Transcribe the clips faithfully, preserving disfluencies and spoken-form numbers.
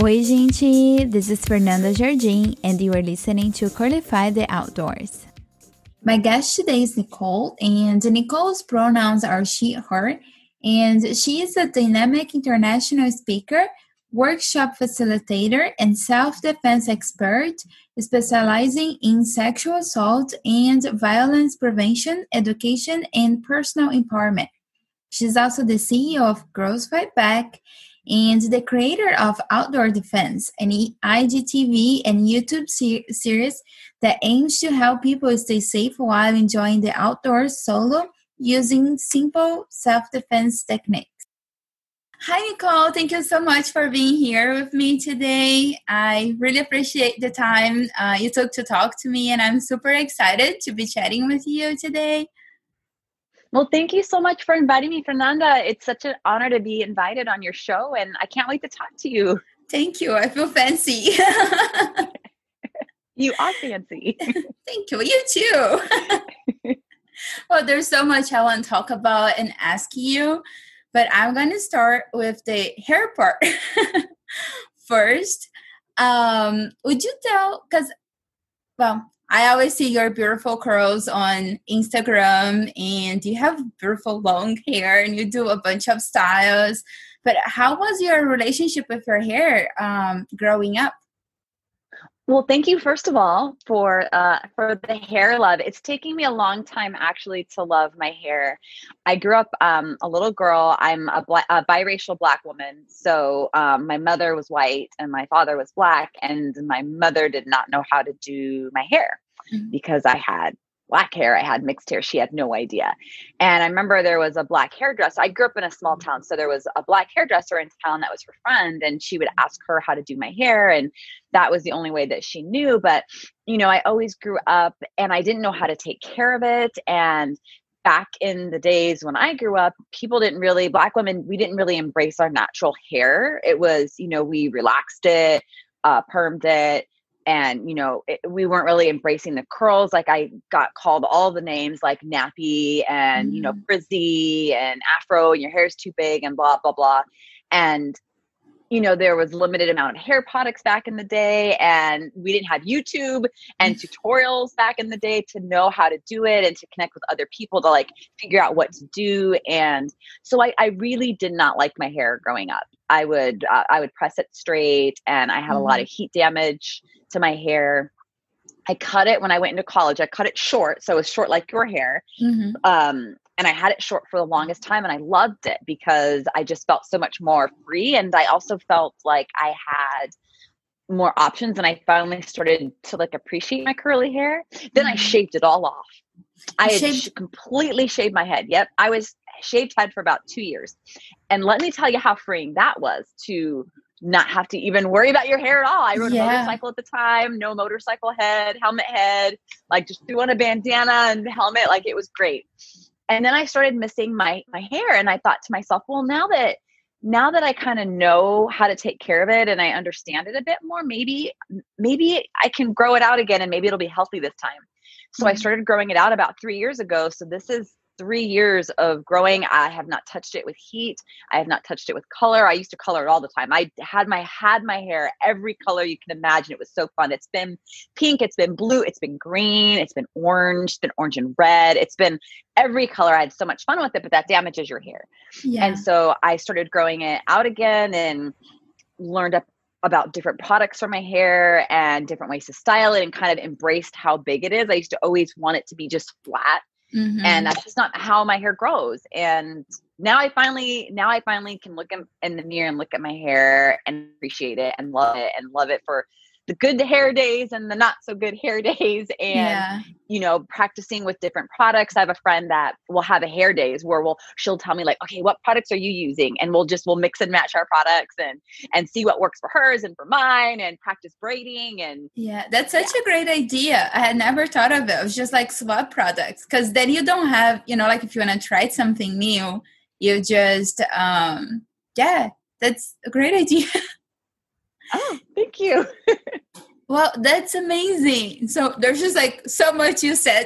Oi, gente! This is Fernanda Jardim, and you are listening to Curlify the Outdoors. My guest today is Nicole, and Nicole's pronouns are she, her, and she is a dynamic international speaker, workshop facilitator, and self-defense expert specializing in sexual assault and violence prevention, education, and personal empowerment. She's also the C E O of Girls Fight Back and the creator of Outdoor Defense, an I G T V and YouTube ser- series that aims to help people stay safe while enjoying the outdoors solo using simple self-defense techniques. Hi, Nicole. Thank you so much for being here with me today. I really appreciate the time uh, you took to talk to me, and I'm super excited to be chatting with you today. Well, thank you so much for inviting me, Fernanda. It's such an honor to be invited on your show, and I can't wait to talk to you. Thank you. I feel fancy. You are fancy. Thank you. You too. Well, there's so much I want to talk about and ask you, but I'm going to start with the hair part first. Um, would you tell, because, well, I always see your beautiful curls on Instagram, and you have beautiful long hair, and you do a bunch of styles. But how was your relationship with your hair um, growing up? Well, thank you, first of all, for uh, for the hair love. It's taking me a long time, actually, to love my hair. I grew up um, a little girl. I'm a, bla- a biracial Black woman. So um, my mother was white and my father was Black. And my mother did not know how to do my hair mm-hmm. because I had Black hair. I had mixed hair. She had no idea. And I remember there was a Black hairdresser. I grew up in a small town. So there was a Black hairdresser in town that was her friend, and she would ask her how to do my hair. And that was the only way that she knew. But, you know, I always grew up and I didn't know how to take care of it. And back in the days when I grew up, people didn't really, Black women, we didn't really embrace our natural hair. It was, you know, we relaxed it, uh, permed it. And, you know, it, we weren't really embracing the curls. Like I got called all the names like nappy and, mm-hmm. you know, frizzy and afro, and your hair's too big and blah, blah, blah. And, you know, there was limited amount of hair products back in the day, and we didn't have YouTube and tutorials back in the day to know how to do it and to connect with other people to like figure out what to do. And so I, I really did not like my hair growing up. I would, uh, I would press it straight, and I had mm-hmm. a lot of heat damage to my hair. I cut it when I went into college. I cut it short. So it was short like your hair. Mm-hmm. Um, and I had it short for the longest time, and I loved it because I just felt so much more free. And I also felt like I had more options, and I finally started to like appreciate my curly hair. Then mm-hmm. I shaved it all off. I had shaved- sh- completely shaved my head. Yep. I was shaved head for about two years. And let me tell you how freeing that was to not have to even worry about your hair at all. I rode yeah. a motorcycle at the time, no motorcycle head, helmet head, like just threw on a bandana and helmet. Like it was great. And then I started missing my, my hair. And I thought to myself, well, now that, now that I kind of know how to take care of it and I understand it a bit more, maybe, maybe I can grow it out again, and maybe it'll be healthy this time. So mm-hmm. I started growing it out about three years ago. So this is three years of growing. I have not touched it with heat. I have not touched it with color. I used to color it all the time. I had my, had my hair every color you can imagine. It was so fun. It's been pink. It's been blue. It's been green. It's been orange. It's been orange and red. It's been every color. I had so much fun with it, but that damages your hair. Yeah. And so I started growing it out again and learned up about different products for my hair and different ways to style it, and kind of embraced how big it is. I used to always want it to be just flat. Mm-hmm. And that's just not how my hair grows. And now I finally, now I finally can look in, in the mirror and look at my hair and appreciate it and love it and love it for the good hair days and the not so good hair days. And, yeah. you know, practicing with different products. I have a friend that will have a hair days where we'll, she'll tell me like, okay, what products are you using? And we'll just, we'll mix and match our products and, and see what works for hers and for mine, and practice braiding. And yeah, that's such yeah. a great idea. I had never thought of it. It was just like swap products. Cause then you don't have, you know, like if you want to try something new, you just, um, yeah, that's a great idea. Oh, thank you. Well, that's amazing. So there's just like so much you said.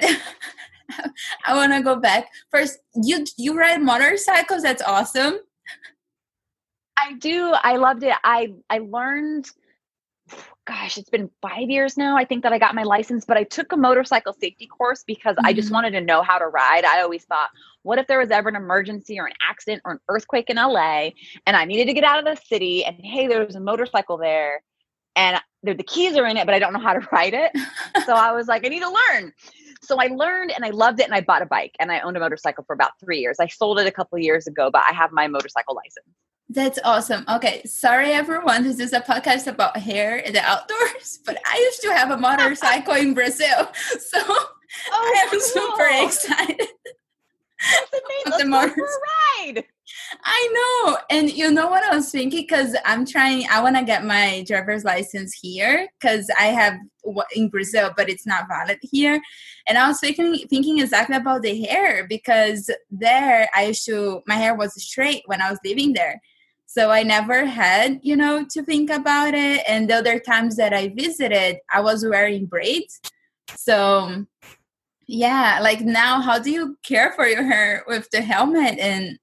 I want to go back. First, you you ride motorcycles. That's awesome. I do. I loved it. I I learned, gosh, it's been five years now, I think, that I got my license, but I took a motorcycle safety course because I just Mhm. wanted to know how to ride. I always thought, what if there was ever an emergency or an accident or an earthquake in L A and I needed to get out of the city and hey, there's a motorcycle there and there, the keys are in it, but I don't know how to ride it. So I was like, I need to learn. So I learned and I loved it and I bought a bike and I owned a motorcycle for about three years. I sold it a couple of years ago, but I have my motorcycle license. That's awesome. Okay, sorry everyone. This is a podcast about hair in the outdoors, but I used to have a motorcycle in Brazil, so oh, I am cool. super excited. That's amazing. Let's go for a ride. I know. And you know what I was thinking? Because I'm trying, I want to get my driver's license here because I have in Brazil, but it's not valid here. And I was thinking, thinking exactly about the hair because there I used to, my hair was straight when I was living there. So I never had, you know, to think about it. And the other times that I visited, I was wearing braids. So yeah, like now, how do you care for your hair with the helmet? And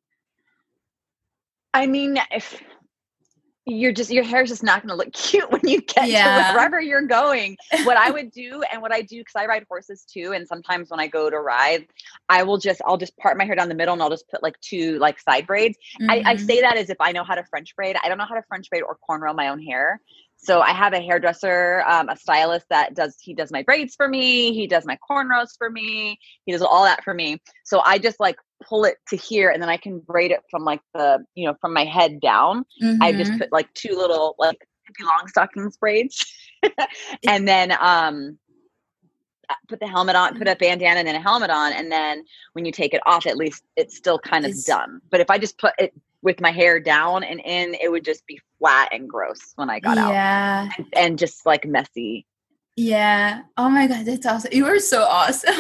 I mean, if you're just, your hair's just not going to look cute when you get yeah. to wherever you're going. What I would do and what I do, because I ride horses too. And sometimes when I go to ride, I will just, I'll just part my hair down the middle and I'll just put like two like side braids. Mm-hmm. I, I say that as if I know how to French braid. I don't know how to French braid or cornrow my own hair. So I have a hairdresser, um, a stylist that does, he does my braids for me. He does my cornrows for me. He does all that for me. So I just like pull it to here and then I can braid it from like the, you know, from my head down. Mm-hmm. I just put like two little like hippie long stockings braids and then um, put the helmet on, put a bandana and then a helmet on. And then when you take it off, at least it's still kind of it's- done. But if I just put it with my hair down and in, it would just be flat and gross when I got yeah. out and, and just like messy. Yeah. Oh my God, that's awesome. You were so awesome.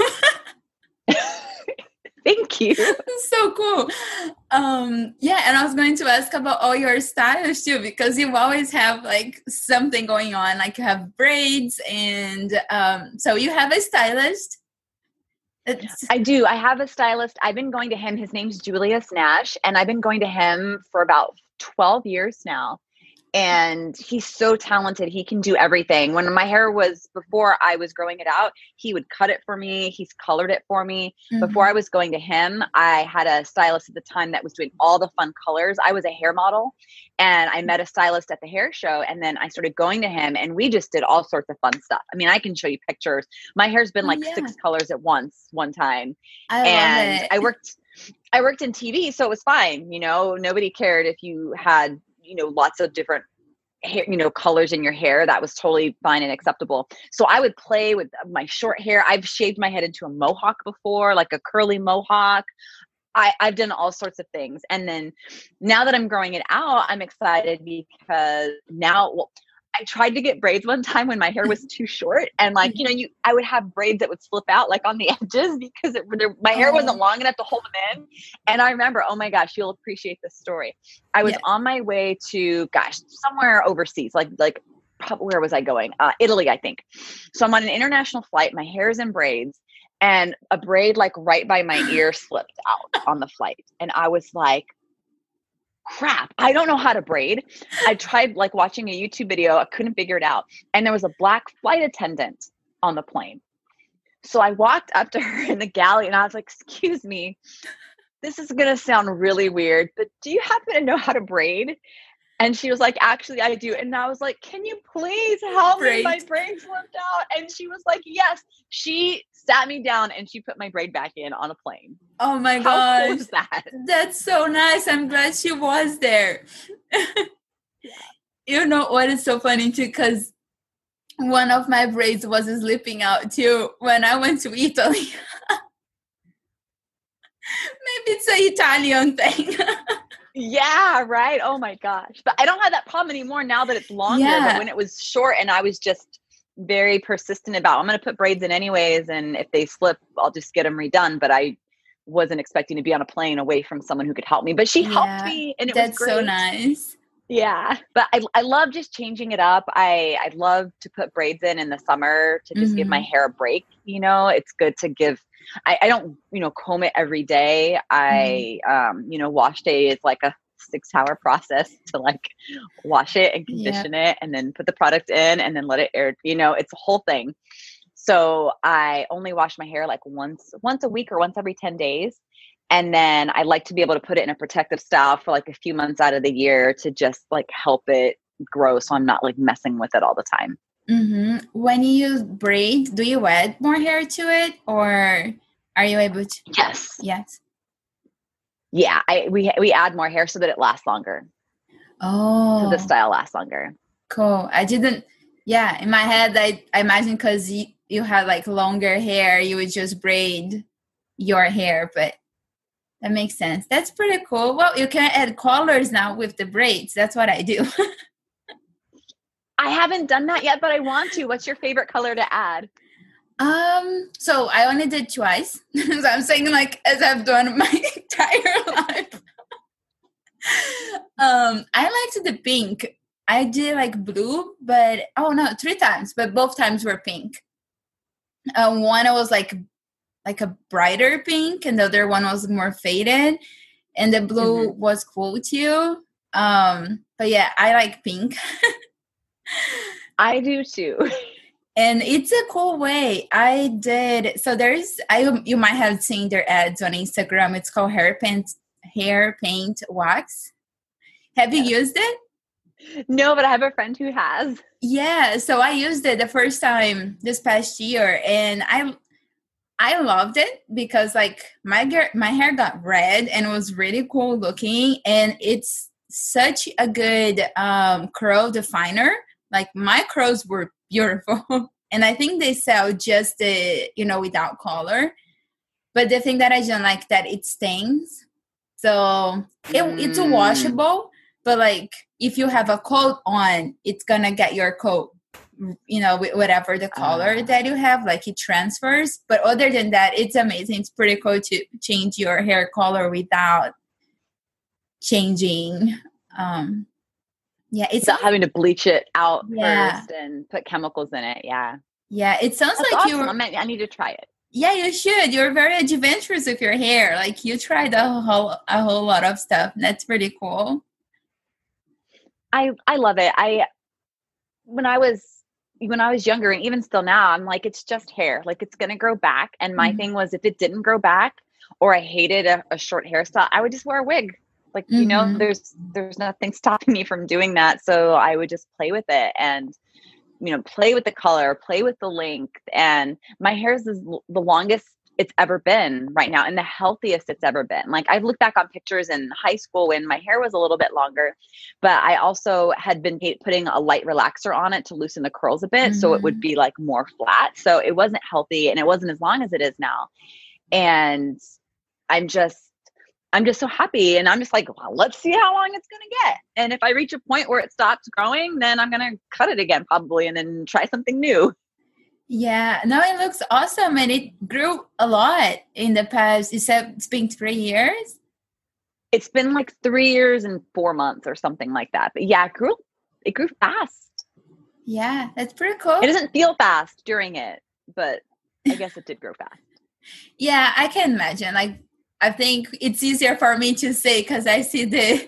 Thank you. So cool. Um, yeah, and I was going to ask about all your styles too, because you always have like something going on, like you have braids and um, so you have a stylist. It's- I do. I have a stylist. I've been going to him. His name's Julius Nash, and I've been going to him for about twelve years now. And he's so talented. He can do everything. When my hair was, before I was growing it out, he would cut it for me. He's colored it for me. Mm-hmm. Before I was going to him, I had a stylist at the time that was doing all the fun colors. I was a hair model and I met a stylist at the hair show. And then I started going to him and we just did all sorts of fun stuff. I mean, I can show you pictures. My hair's been like yeah. six colors at once, one time. I and love it. I worked, I worked in T V, so it was fine. You know, nobody cared if you had, you know, lots of different hair, you know, colors in your hair. That was totally fine and acceptable. So I would play with my short hair. I've shaved my head into a mohawk before, like a curly mohawk. I, I've done all sorts of things. And then now that I'm growing it out, I'm excited because now, well, I tried to get braids one time when my hair was too short and like, you know, you, I would have braids that would slip out like on the edges because it, my hair wasn't long enough to hold them in. And I remember, oh my gosh, you'll appreciate this story. I was yeah. on my way to, gosh, somewhere overseas, like, like where was I going? Uh, Italy, I think. So I'm on an international flight. My hair is in braids and a braid like right by my ear slipped out on the flight. And I was like, crap, I don't know how to braid. I tried like watching a YouTube video. I couldn't figure it out. And there was a black flight attendant on the plane. So I walked up to her in the galley and I was like, excuse me, this is going to sound really weird, but do you happen to know how to braid? And she was like, actually, I do. And I was like, can you please help braid. me? My braid slipped out. And she was like, yes. She sat me down and she put my braid back in on a plane. Oh my How gosh. cool is that? That's so nice. I'm glad she was there. Yeah. You know what is so funny too? Because one of my braids was slipping out too when I went to Italy. Maybe it's an Italian thing. Yeah, right. Oh my gosh. But I don't have that problem anymore now that it's longer. Yeah. But when it was short and I was just very persistent about, I'm going to put braids in anyways. And if they slip, I'll just get them redone. But I wasn't expecting to be on a plane away from someone who could help me. But she yeah, helped me and it that's was great. So nice. Yeah. But I, I love just changing it up. I, I love to put braids in in the summer to just mm-hmm. give my hair a break. You know, it's good to give, I, I don't, you know, comb it every day. I, mm-hmm. um, you know, wash day is like a six hour process to like wash it and condition yeah. it and then put the product in and then let it air, you know, it's a whole thing. So I only wash my hair like once, once a week or once every ten days. And then I like to be able to put it in a protective style for like a few months out of the year to just like help it grow. So I'm not like messing with it all the time. Mm-hmm. When you braid, do you add more hair to it or are you able to? Yes. Yes. Yeah. I, we, we add more hair so that it lasts longer. Oh, so the style lasts longer. Cool. I didn't, yeah. In my head, I, I imagine cause you, you had like longer hair, you would just braid your hair, but that makes sense. That's pretty cool. Well, you can add colors now with the braids. That's what I do. I haven't done that yet, but I want to. What's your favorite color to add? Um, so I only did twice. So I'm saying like as I've done my entire life. um, I liked the pink. I did like blue, but oh no, three times, but both times were pink. Uh, one I was like like a brighter pink, and the other one was more faded, and the blue mm-hmm. was cool too. Um, but yeah, I like pink. I do too. And it's a cool way. I did. So there's, I you might have seen their ads on Instagram. It's called hair paint, hair paint wax. Have you yeah. used it? No, but I have a friend who has. Yeah. So I used it the first time this past year, and I, I loved it because like my hair, my hair got red and it was really cool looking, and it's such a good um, curl definer. Like my curls were beautiful, and I think they sell just the, you know, without color. But the thing that I don't like that it stains. So it, mm. it's a washable, but like if you have a coat on, it's gonna get your coat, you know, with whatever the color uh. that you have, like it transfers. But other than that, it's amazing. It's pretty cool to change your hair color without changing. Um, Yeah, it's not having to bleach it out yeah. first and put chemicals in it. Yeah. Yeah, it sounds That's like awesome. you. I, I need to try it. Yeah, you should. You're very adventurous with your hair. Like you tried a whole a whole lot of stuff. That's pretty cool. I I love it. I when I was when I was younger, and even still now, I'm like, it's just hair. Like it's gonna grow back. And my mm-hmm. thing was, if it didn't grow back, or I hated a, a short hairstyle, I would just wear a wig. Like, you know, mm-hmm. there's, there's nothing stopping me from doing that. So I would just play with it and, you know, play with the color, play with the length. And my hair is the longest it's ever been right now and the healthiest it's ever been. Like I've looked back on pictures in high school when my hair was a little bit longer, but I also had been putting a light relaxer on it to loosen the curls a bit. Mm-hmm. So it would be like more flat. So it wasn't healthy and it wasn't as long as it is now. And I'm just, I'm just so happy. And I'm just like, well, let's see how long it's going to get. And if I reach a point where it stops growing, then I'm going to cut it again probably and then try something new. Yeah, no, it looks awesome. And it grew a lot in the past. You said it's been three years? It's been like three years and four months or something like that. But yeah, it grew, it grew fast. Yeah, that's pretty cool. It doesn't feel fast during it, but I guess it did grow fast. Yeah, I can imagine. Like, I think it's easier for me to say because I see the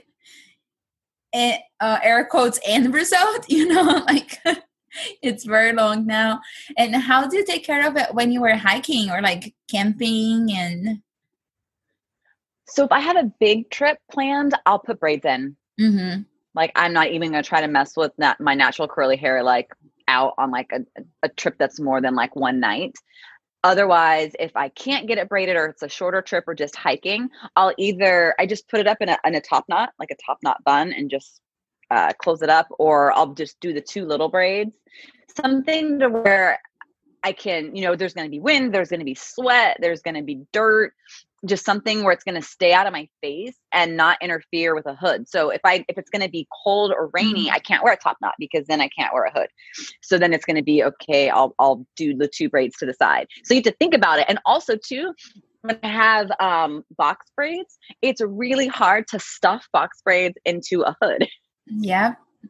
uh, air quotes end result, you know, like it's very long now. And how do you take care of it when you were hiking or like camping? And so if I have a big trip planned, I'll put braids in. Mm-hmm. Like I'm not even going to try to mess with nat- my natural curly hair, like out on like a, a trip that's more than like one night. Otherwise, if I can't get it braided or it's a shorter trip or just hiking, I'll either, I just put it up in a, in a top knot, like a top knot bun and just uh, close it up, or I'll just do the two little braids, something to where I can, you know, there's going to be wind, there's going to be sweat, there's going to be dirt, just something where it's going to stay out of my face and not interfere with a hood. So if I, if it's going to be cold or rainy, I can't wear a top knot because then I can't wear a hood. So then it's going to be, okay, I'll, I'll do the two braids to the side. So you have to think about it. And also too, when I have um, box braids, it's really hard to stuff box braids into a hood. Yeah.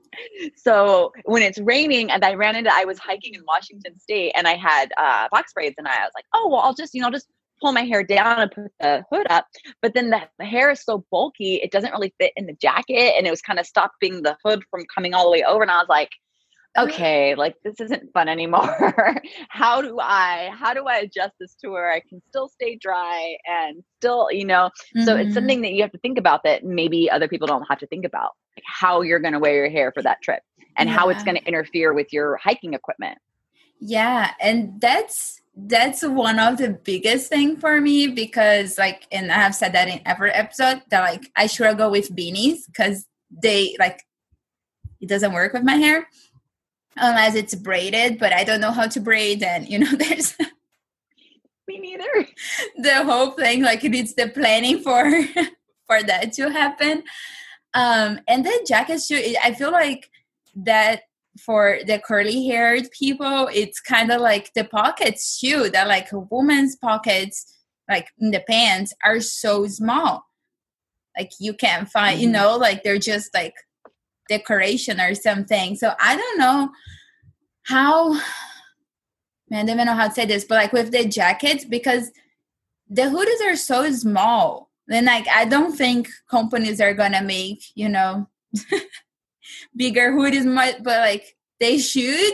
So when it's raining and I ran into, I was hiking in Washington State and I had uh, box braids and I was like, oh, well, I'll just, you know, I'll just pull my hair down and put the hood up, but then the, the hair is so bulky, it doesn't really fit in the jacket. And it was kind of stopping the hood from coming all the way over. And I was like, okay, like this isn't fun anymore. How do I, how do I adjust this to where I can still stay dry and still, you know, mm-hmm. So it's something that you have to think about that maybe other people don't have to think about, like how you're going to wear your hair for that trip and yeah. how it's going to interfere with your hiking equipment. Yeah. And that's, that's one of the biggest thing for me because like, and I have said that in every episode that like I struggle with beanies because they like, it doesn't work with my hair. Unless it's braided, but I don't know how to braid. And, you know, there's... Me neither. The whole thing, like, it needs the planning for for that to happen. Um, and the jackets, too, I feel like that for the curly-haired people, it's kind of like the pockets, too. That, like, a woman's pockets, like, in the pants, are so small. Like, you can't find, mm-hmm. you know, like, they're just, like, decoration or something. So I don't know how, man, I don't even know how to say this, but like with the jackets, because the hoodies are so small, then like I don't think companies are gonna make, you know, bigger hoodies, but like they should.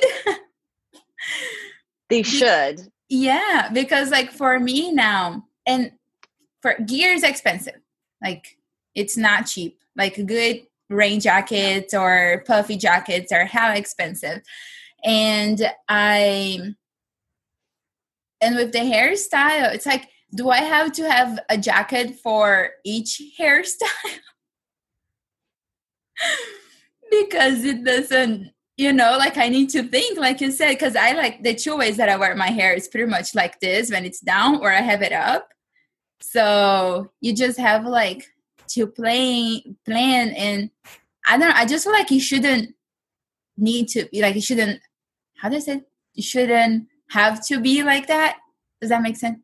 They should. Yeah, because like for me now, and for gear is expensive. Like it's not cheap. Like good rain jackets or puffy jackets are how expensive. And I, and with the hairstyle, it's like, do I have to have a jacket for each hairstyle? Because it doesn't, you know, like I need to think, like you said, because I like the two ways that I wear my hair is pretty much like this when it's down or I have it up. So you just have like to play, plan, and I don't know, I just feel like you shouldn't need to be like, you shouldn't, how do I say, you shouldn't have to be like that. Does that make sense?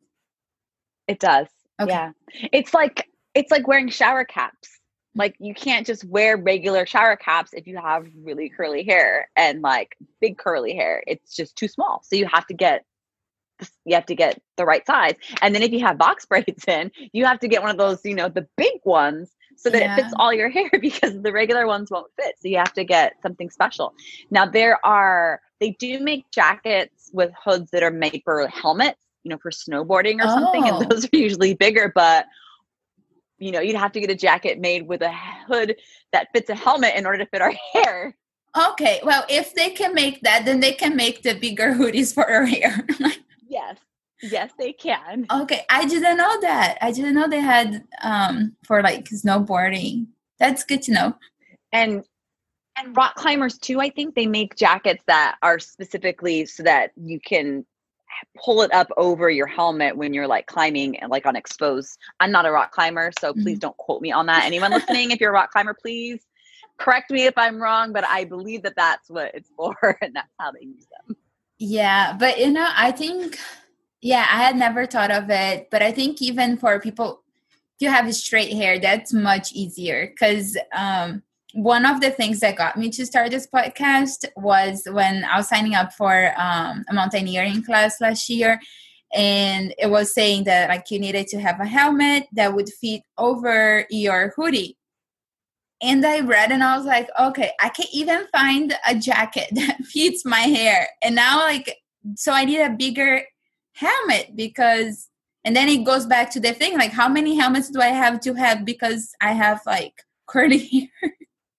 It does. Okay. Yeah. It's like, it's like wearing shower caps. Like you can't just wear regular shower caps if you have really curly hair and like big curly hair. It's just too small. So you have to get you have to get the right size. And then if you have box braids in, you have to get one of those, you know, the big ones so that yeah. it fits all your hair because the regular ones won't fit. So you have to get something special. Now there are, they do make jackets with hoods that are made for helmets, you know, for snowboarding or oh. something. And those are usually bigger, but you know, you'd have to get a jacket made with a hood that fits a helmet in order to fit our hair. Okay. Well, if they can make that, then they can make the bigger hoodies for our hair. Yes. Yes, they can. Okay. I didn't know that. I didn't know they had um for like snowboarding. That's good to know. And and rock climbers too, I think they make jackets that are specifically so that you can pull it up over your helmet when you're like climbing and like on exposed. I'm not a rock climber, so please mm-hmm. don't quote me on that. Anyone listening, if you're a rock climber, please correct me if I'm wrong, but I believe that that's what it's for and that's how they use them. Yeah, but you know, I think, yeah, I had never thought of it, but I think even for people, if you have straight hair, that's much easier because um, one of the things that got me to start this podcast was when I was signing up for um, a mountaineering class last year, and it was saying that like you needed to have a helmet that would fit over your hoodie. And I read and I was like, okay, I can't even find a jacket that fits my hair. And now like, so I need a bigger helmet because, and then it goes back to the thing, like how many helmets do I have to have because I have like curly hair?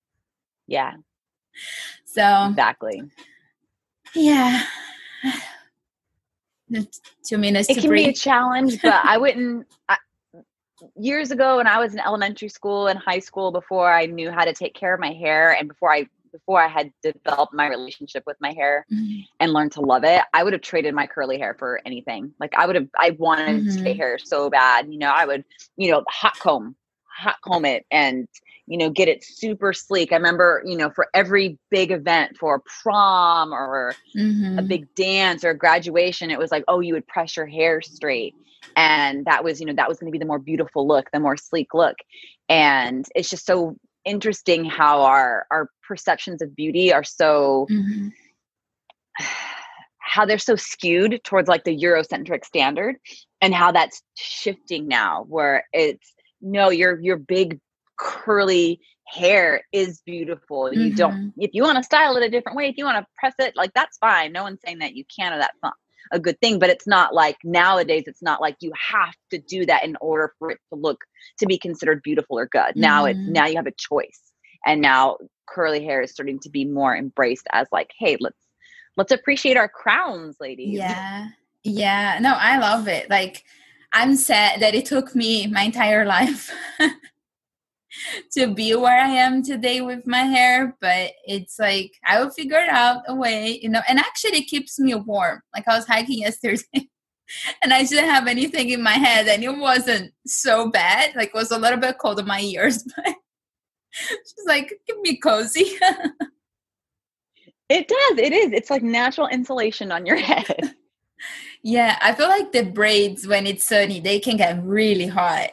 Yeah. So. Exactly. Yeah. Two minutes it to can breathe. Be a challenge, but I wouldn't, I, years ago when I was in elementary school and high school, before I knew how to take care of my hair and before I before I had developed my relationship with my hair mm-hmm. and learned to love it, I would have traded my curly hair for anything. Like I would have, I wanted mm-hmm. straight hair so bad. You know, I would, you know, hot comb, hot comb it and, you know, get it super sleek. I remember, you know, for every big event, for prom or mm-hmm. a big dance or graduation, it was like, oh, you would press your hair straight. And that was, you know, that was going to be the more beautiful look, the more sleek look. And it's just so interesting how our, our perceptions of beauty are so, mm-hmm. how they're so skewed towards like the Eurocentric standard, and how that's shifting now, where it's, no, your, your big curly hair is beautiful. Mm-hmm. You don't, if you want to style it a different way, if you want to press it, like, that's fine. No one's saying that you can, or that's not a good thing, but it's not like nowadays, it's not like you have to do that in order for it to look, to be considered beautiful or good. Mm-hmm. Now it's, now you have a choice. And now curly hair is starting to be more embraced as like, hey, let's, let's appreciate our crowns, ladies. Yeah. Yeah. No, I love it. Like, I'm sad that it took me my entire life to be where I am today with my hair, but it's like, I will figure out a way, you know, and actually it keeps me warm. Like, I was hiking yesterday and I didn't have anything in my head, and it wasn't so bad. Like, it was a little bit cold in my ears, but she's like, keep me cozy. It does. It is. It's like natural insulation on your head. Yeah. I feel like the braids, when it's sunny, they can get really hot.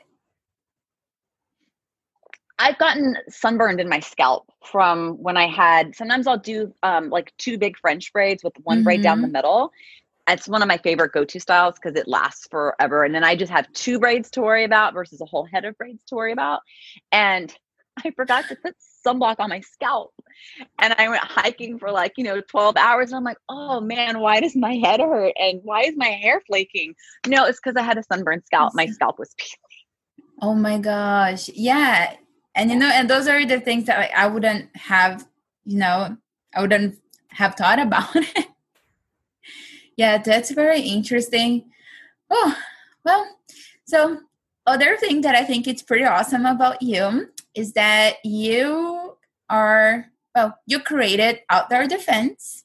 I've gotten sunburned in my scalp from when I had, sometimes I'll do um, like two big French braids with one mm-hmm. braid down the middle. It's one of my favorite go-to styles because it lasts forever. And then I just have two braids to worry about versus a whole head of braids to worry about. And I forgot to put sunblock on my scalp. And I went hiking for like, you know, twelve hours. And I'm like, oh man, why does my head hurt? And why is my hair flaking? No, it's because I had a sunburned scalp. My scalp was peeling. Oh my gosh. Yeah. And, you know, and those are the things that like, I wouldn't have, you know, I wouldn't have thought about it. Yeah, that's very interesting. Oh, well, so other thing that I think it's pretty awesome about you is that you are, well, you created Outdoor Defense,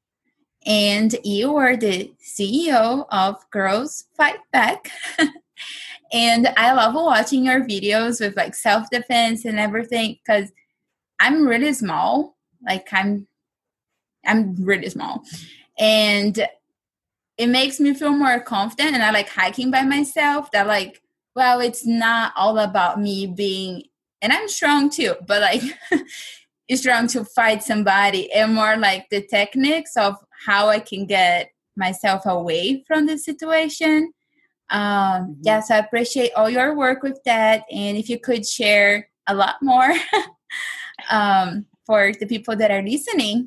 and you are the C E O of Girls Fight Back. And I love watching your videos with like self-defense and everything, because I'm really small. Like I'm, I'm really small. And it makes me feel more confident. And I like hiking by myself. That like, well, it's not all about me being, and I'm strong too, but like it's strong to fight somebody, and more like the techniques of how I can get myself away from the situation. Um, mm-hmm. Yeah, so I appreciate all your work with that. And if you could share a lot more um, for the people that are listening.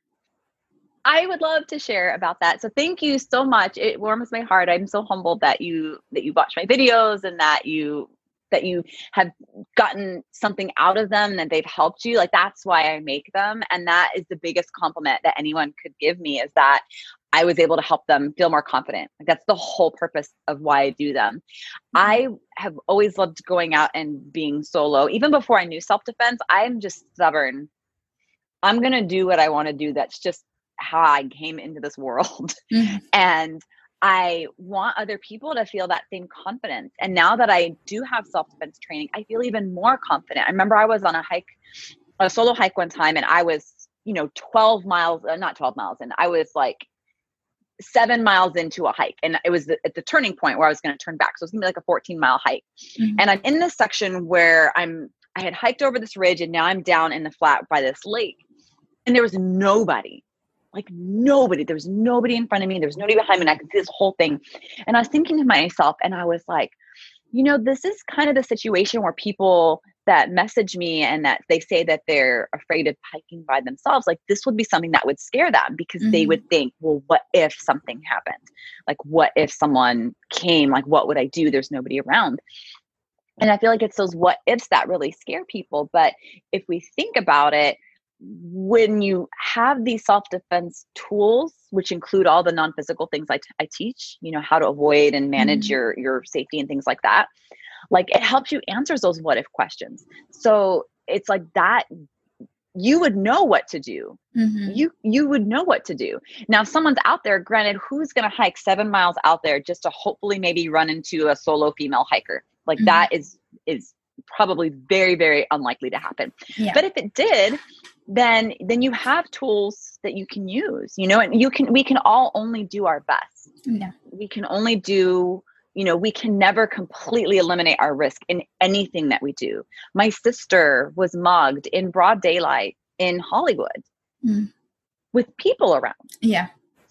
I would love to share about that. So thank you so much. It warms my heart. I'm so humbled that you, that you watch my videos, and that you, that you have gotten something out of them, and that they've helped you. Like, that's why I make them. And that is the biggest compliment that anyone could give me, is that I was able to help them feel more confident. Like, that's the whole purpose of why I do them. Mm-hmm. I have always loved going out and being solo. Even before I knew self-defense, I'm just stubborn. I'm going to do what I want to do. That's just how I came into this world. Mm-hmm. And I want other people to feel that same confidence. And now that I do have self-defense training, I feel even more confident. I remember I was on a hike, a solo hike one time, and I was, you know, twelve miles, uh, not twelve miles. And I was like seven miles into a hike. And it was the, at the turning point where I was going to turn back. So it's gonna be like a fourteen mile hike. Mm-hmm. And I'm in this section where I'm, I had hiked over this ridge, and now I'm down in the flat by this lake, and there was nobody. Like nobody, there was nobody in front of me. There was nobody behind me. And I could see this whole thing. And I was thinking to myself, and I was like, you know, this is kind of the situation where people that message me and that they say that they're afraid of hiking by themselves, like this would be something that would scare them, because mm-hmm. they would think, well, what if something happened? Like, what if someone came? Like, what would I do? There's nobody around. And I feel like it's those what ifs that really scare people. But if we think about it, when you have these self-defense tools, which include all the non-physical things I, t- I teach, you know, how to avoid and manage mm-hmm. your, your safety and things like that, like it helps you answer those what if questions. So it's like that, you would know what to do. Mm-hmm. You, you would know what to do. Now, if someone's out there, granted, who's going to hike seven miles out there just to hopefully maybe run into a solo female hiker? Like mm-hmm. that is, is probably very, very unlikely to happen. Yeah. But if it did, then then you have tools that you can use, you know, and you can, we can all only do our best. Yeah. We can only do, you know, we can never completely eliminate our risk in anything that we do. My sister was mugged in broad daylight in Hollywood mm. with people around. Yeah.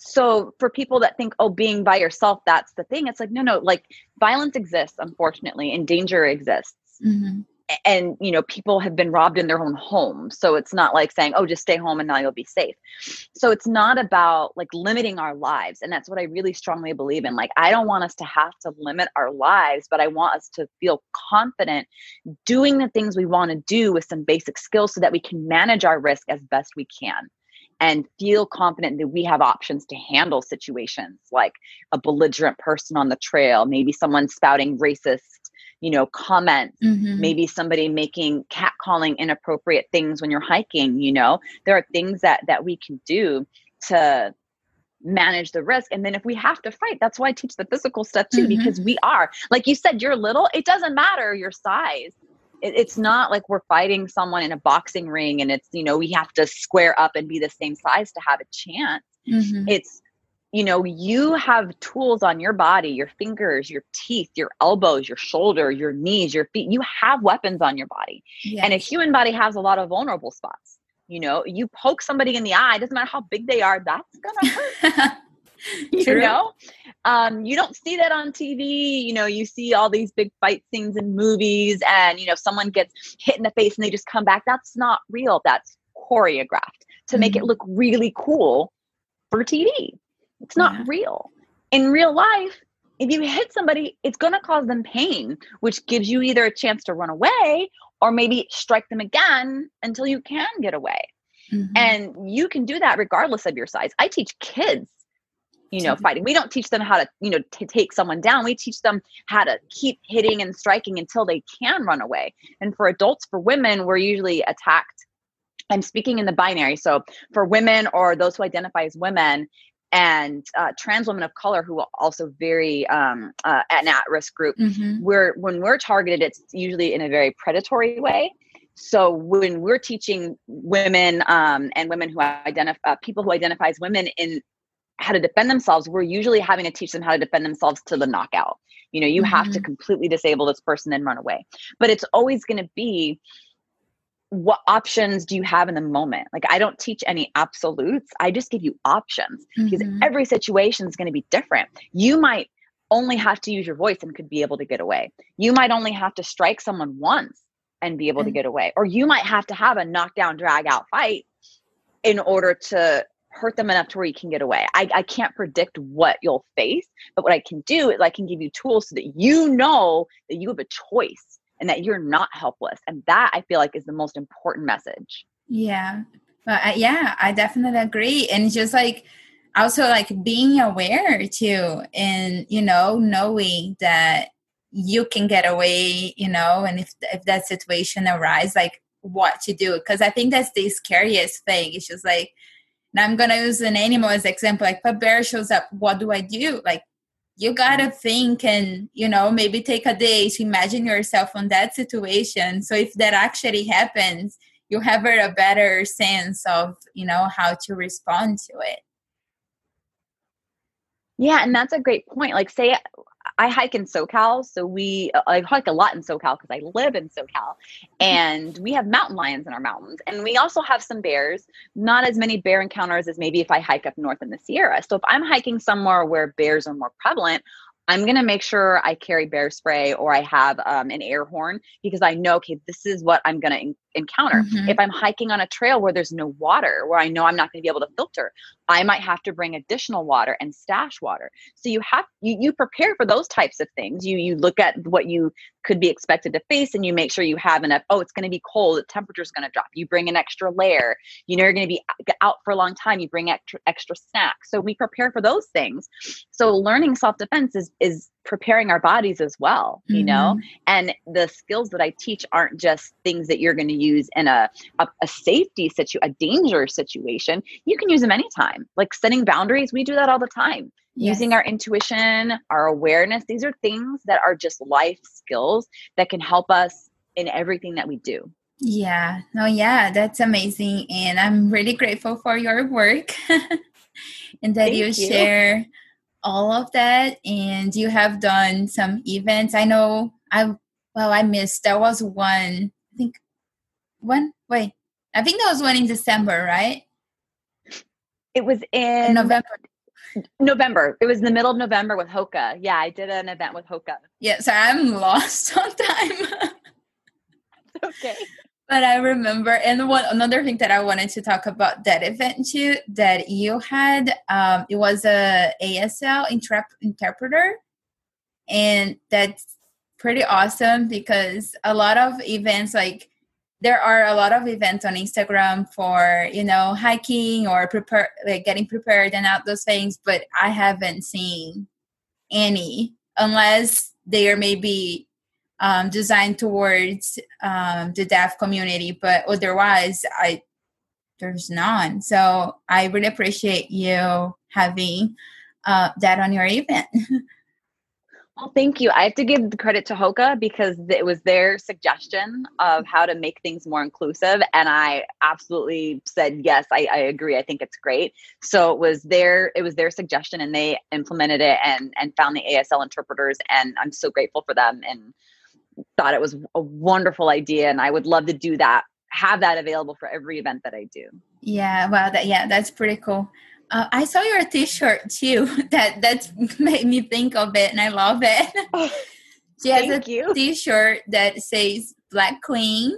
So for people that think, oh, being by yourself, that's the thing. It's like, no, no, like violence exists, unfortunately, and danger exists. Mm-hmm. And, you know, people have been robbed in their own home. So it's not like saying, oh, just stay home and now you'll be safe. So it's not about like limiting our lives. And that's what I really strongly believe in. Like, I don't want us to have to limit our lives, but I want us to feel confident doing the things we want to do with some basic skills so that we can manage our risk as best we can and feel confident that we have options to handle situations like a belligerent person on the trail, maybe someone spouting racist, you know, comments, Mm-hmm. maybe somebody making catcalling inappropriate things when you're hiking. You know, there are things that that we can do to manage the risk. And then if we have to fight, that's why I teach the physical stuff too, Mm-hmm. because we are, like you said, you're little, it doesn't matter your size. It, it's not like we're fighting someone in a boxing ring and it's, you know, we have to square up and be the same size to have a chance. Mm-hmm. It's, you know, you have tools on your body, your fingers, your teeth, your elbows, your shoulder, your knees, your feet. You have weapons on your body. Yes. And a human body has a lot of vulnerable spots. You know, you poke somebody in the eye, doesn't matter how big they are, that's going to hurt. You True. know, um, you don't see that on T V. You know, you see all these big fight scenes in movies and, you know, someone gets hit in the face and they just come back. That's not real. That's choreographed to make Mm-hmm. it look really cool for T V. It's not Yeah. real. In real life, if you hit somebody, it's going to cause them pain, which gives you either a chance to run away or maybe strike them again until you can get away. Mm-hmm. And you can do that regardless of your size. I teach kids, you know, fighting. We don't teach them how to, you know, to take someone down. We teach them how to keep hitting and striking until they can run away. And for adults, for women, we're usually attacked. I'm speaking in the binary. So for women or those who identify as women, and uh, trans women of color who are also very um, uh, an at-risk group, Mm-hmm. we're when we're targeted, it's usually in a very predatory way. So when we're teaching women um, and women who identify uh, people who identify as women in how to defend themselves, we're usually having to teach them how to defend themselves to the knockout. You know, you Mm-hmm. have to completely disable this person and run away. But it's always going to be, what options do you have in the moment? Like, I don't teach any absolutes. I just give you options because Mm-hmm. every situation is going to be different. You might only have to use your voice and could be able to get away. You might only have to strike someone once and be able to get away. Or you might have to have a knockdown, drag out fight in order to hurt them enough to where you can get away. I, I can't predict what you'll face, but what I can do is I can give you tools so that you know that you have a choice and that you're not helpless. And that, I feel like, is the most important message. Yeah. But I, yeah, I definitely agree. And just like also like being aware too, and, you know, knowing that you can get away, you know, and if, if that situation arises, like what to do. Because I think that's the scariest thing. It's just like, and I'm going to use an animal as example, like if a bear shows up, what do I do? Like, you gotta think and, you know, maybe take a day to imagine yourself on that situation. So if that actually happens, you have a better sense of, you know, how to respond to it. Yeah, and that's a great point. Like, say I hike in SoCal, so we I hike a lot in SoCal because I live in SoCal, and we have mountain lions in our mountains, and we also have some bears. Not as many bear encounters as maybe if I hike up north in the Sierra. So if I'm hiking somewhere where bears are more prevalent, I'm going to make sure I carry bear spray or I have um, an air horn because I know, okay, this is what I'm going to en- encounter. Mm-hmm. If I'm hiking on a trail where there's no water, where I know I'm not going to be able to filter, I might have to bring additional water and stash water. So you have, you, you prepare for those types of things. You, you look at what you could be expected to face and you make sure you have enough. Oh, it's going to be cold. The temperature's going to drop. You bring an extra layer. You know, you're going to be out for a long time. You bring extra, extra snacks. So we prepare for those things. So learning self-defense is, is preparing our bodies as well, you Mm-hmm. know, and the skills that I teach aren't just things that you're going to use in a, a, a safety situation, a danger situation. You can use them anytime. Like setting boundaries. We do that all the time. Yes. Using our intuition, our awareness. These are things that are just life skills that can help us in everything that we do. Yeah. No, yeah, that's amazing. And I'm really grateful for your work and that Thank you, you share all of that. And you have done some events. I know I, well, I missed, there was one, I think one, wait, I think that was one in December, right? It was in November. November. It was in the middle of November with Hoka. Yeah, I did an event with Hoka. Yeah, so I'm lost on time. Okay. But I remember, and one another thing that I wanted to talk about that event too, that you had, um, it was a A S L interp- interpreter, and that's pretty awesome because a lot of events, like there are a lot of events on Instagram for, you know, hiking or prepare, like getting prepared and out those things, but I haven't seen any unless they are maybe um, designed towards um, the deaf community, but otherwise, I there's none. So I really appreciate you having uh, that on your event. Well, thank you. I have to give the credit to Hoka because it was their suggestion of how to make things more inclusive. And I absolutely said, yes, I, I agree. I think it's great. So it was their, it was their suggestion and they implemented it and, and found the A S L interpreters. And I'm so grateful for them and thought it was a wonderful idea. And I would love to do that, have that available for every event that I do. Yeah. Wow. That, yeah, that's pretty cool. Uh, I saw your T-shirt too. That that's made me think of it, and I love it. Oh, she has thank a you. T-shirt that says Black Queen,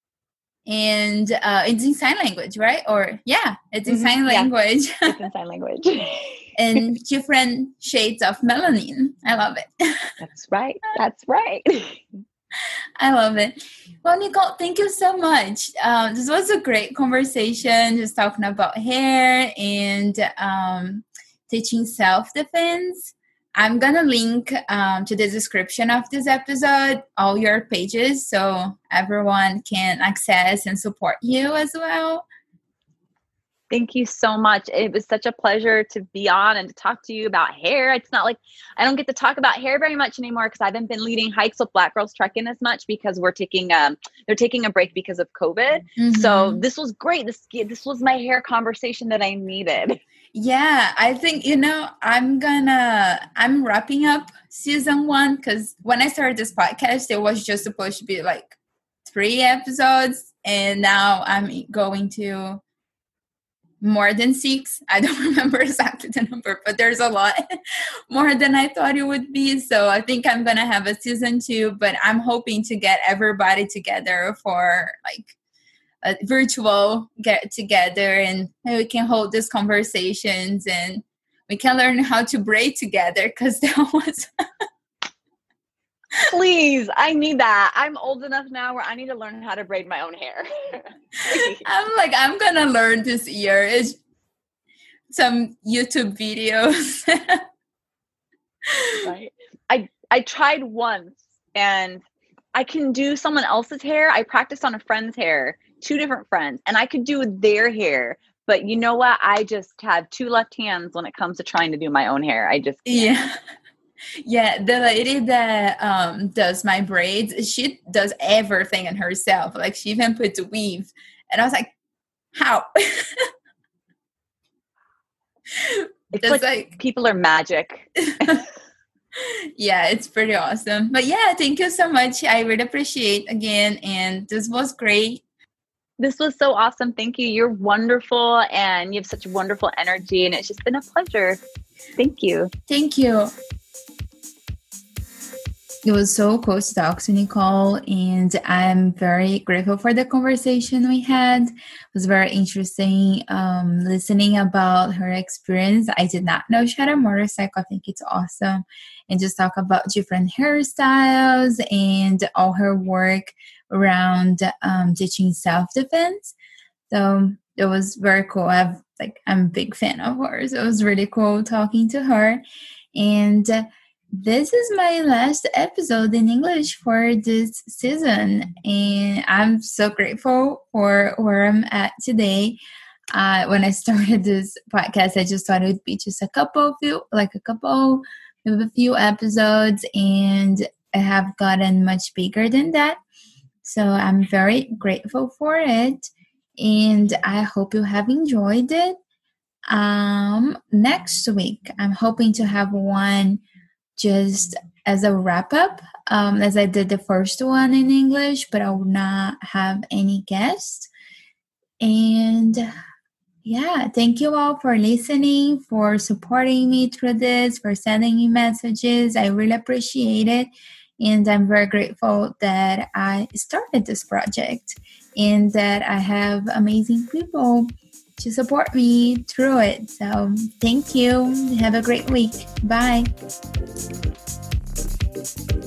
and uh, it's in sign language, right? Or yeah, it's in mm-hmm. sign language. Yeah, it's in sign language. And different shades of melanin. I love it. That's right. That's right. I love it. Well, Nicole, thank you so much. Um, this was a great conversation, just talking about hair and um, teaching self-defense. I'm going to link um, to the description of this episode, all your pages, so everyone can access and support you as well. Thank you so much. It was such a pleasure to be on and to talk to you about hair. It's not like I don't get to talk about hair very much anymore because I haven't been leading hikes with Black Girls Trekking as much because we're taking um they're taking a break because of COVID. Mm-hmm. So this was great. This this was my hair conversation that I needed. Yeah, I think, you know, I'm gonna, I'm wrapping up season one because when I started this podcast, it was just supposed to be like three episodes. And now I'm going to more than six. I don't remember exactly the number, but there's a lot more than I thought it would be. So I think I'm going to have a season two, but I'm hoping to get everybody together for like a virtual get together and we can hold these conversations and we can learn how to braid together because that was... Please, I need that. I'm old enough now where I need to learn how to braid my own hair. I'm like, I'm going to learn this year. It's some YouTube videos. Right. I, I tried once and I can do someone else's hair. I practiced on a friend's hair, two different friends, and I could do their hair. But you know what? I just have two left hands when it comes to trying to do my own hair. I just can't. Yeah. Yeah, the lady that um, does my braids, she does everything in herself. Like she even puts weave. And I was like, how? It's like, like people are magic. Yeah, it's pretty awesome. But yeah, thank you so much. I really appreciate again. And this was great. This was so awesome. Thank you. You're wonderful and you have such wonderful energy. And it's just been a pleasure. Thank you. Thank you. It was so cool to talk to Nicole, and I'm very grateful for the conversation we had. It was very interesting um, listening about her experience. I did not know she had a motorcycle. I think it's awesome. And just talk about different hairstyles and all her work around um, teaching self-defense. So it was very cool. I've like I'm a big fan of hers. It was really cool talking to her. And uh, this is my last episode in English for this season, and I'm so grateful for where I'm at today. Uh, when I started this podcast, I just thought it would be just a couple few, like a couple, of a few episodes, and I have gotten much bigger than that. So I'm very grateful for it, and I hope you have enjoyed it. Um, next week, I'm hoping to have one just as a wrap-up, um, as I did the first one in English, but I will not have any guests. And Yeah, thank you all for listening, for supporting me through this, for sending me messages. I really appreciate it. And I'm very grateful that I started this project and that I have amazing people to support me through it. So thank you. Have a great week. Bye.